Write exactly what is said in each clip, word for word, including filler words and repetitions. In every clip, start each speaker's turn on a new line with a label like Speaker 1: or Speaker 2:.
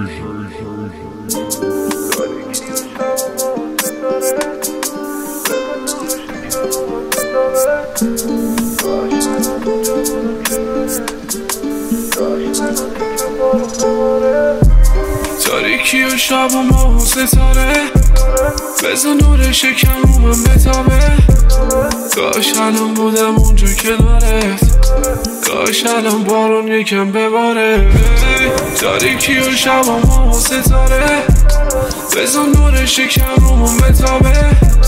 Speaker 1: تاریکی و شب و ماه و ستاره بزن نور شکم رو من بتابه. کاش الان بودم اونجا کنارت، کاش الان بارون یکم بباره. تاریکی و شب و ماه و ستاره بزن نور شکم رو من بتابه.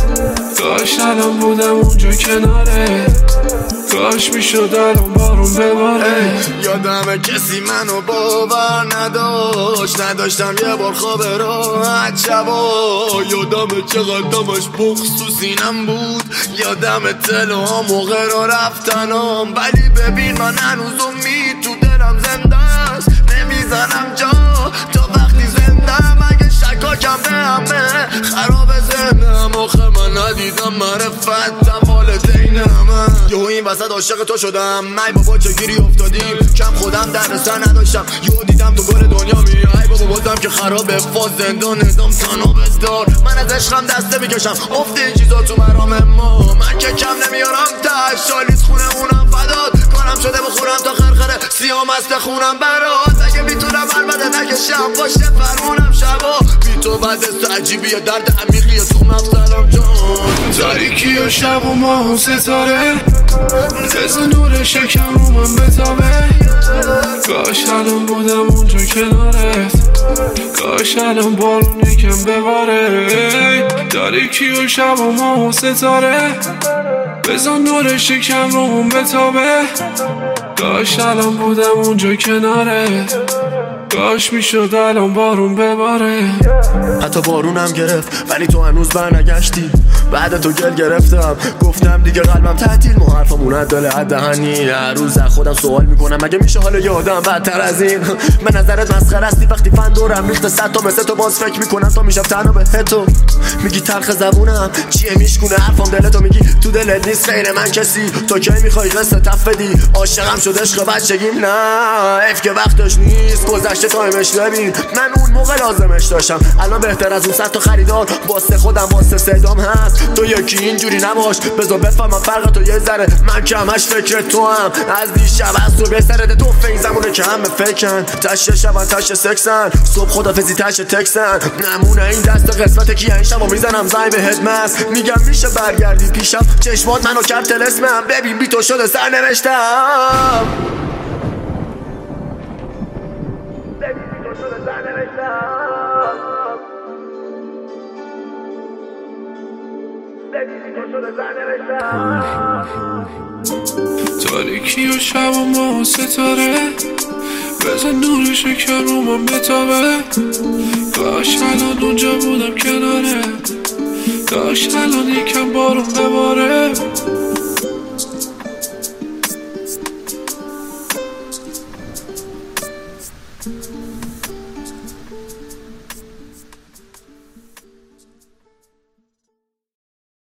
Speaker 1: کاش الان بودم اونجا کنارت، کاش میشد الان بارون بباره.
Speaker 2: یادم کسی منو باور نداشت، نداشتم یه بار خواب راحت شبا. یادم چقدر دمش بغض تو سینم بود، یادم تلوها موقع را رفتنم. ولی ببین من هنوز امید تو دلم زنده است، نمیزنم جا تا وقتی زندم. اگه شکاکم به همه خراب ذهنم، آخه من ندیدم معرفت والدینم. یهو این وسط عاشق تو شدم، ای بابا چه گیری افتادیم. کم خودم در سر نداشتم، یهو دیدم تو گل دنیا میری. ای بابا بازم که خرابه فاز زندان نظام تناب دار. من از عشقم دسته میکشم افت این چیزا تو مرام ما. من که کم نمیارم تاش شالیز خونه اونم فداد کنم شده بخورم تا خرخره سیام است خونم برات. اگه میتونم البته نکشم پشت فرمونم شبا. بی تو بعد است عجیبیه درد عمیقیه تو مفصلم جان.
Speaker 1: تاریکی و شب و ماه و ستاره بزن نور شکم رو من بتابه. کاش الان بودم اونجا کنارت، کاش الان بارون یکم بباره. تاریکی و شب و ماه و ستاره بزن نور شکم رو من بتابه. کاش الان بودم اونجا کنارت، کاش میشد الان بارون بباره.
Speaker 2: حتی بارونم گرفت ولی تو هنوز برنگشتی. بعد تو گل گرفتم گفتم دیگه قلبم تعطیل، مو حرفمون دل دهنی. هر روز خودم سوال میکنم مگه میشه حال یه آدم بدتر از این. به نظرت مسخره استی وقتی فن دورم ریخته صد تا مثل تو، باز فکر میکنم تا میشم تنها به تو. میگی تلخ زبونم چیه میشکونه حرفم دلتو، میگی تو دلت نیست غیر من کسی. تو کی میخوای قصه تفدی؟ عاشقم شد عشق بچگیم، نه اف که وقتش نیست گذشته تایمش. ببین من اون موقع لازمش داشتم، الان بهتر از اون صد تا خریدار واسه خودم واسه صدام هست. تو یکی اینجوری نباش بذار بفهمم فرق تو یه ذره. من که همش فکر تو هم از دیشب از تو بسرده. تو فین زمونه که همه فکن تشه شبن تشه سکسن، صبح خدافزی تشه تکسن. نمونه این دست قسمت کیه این شبا میزنم زنگ به هدمست. میگم میشه برگردی پیشم چشمات منو کرد تلسمم. ببین بی تو شده سر نوشتم،
Speaker 1: تاریکی و شب و ماه و ستاره بزن نور شکم رو من بتابه. کاش الان اونجا بودم کناره، کاش الان یکم بارون بباره.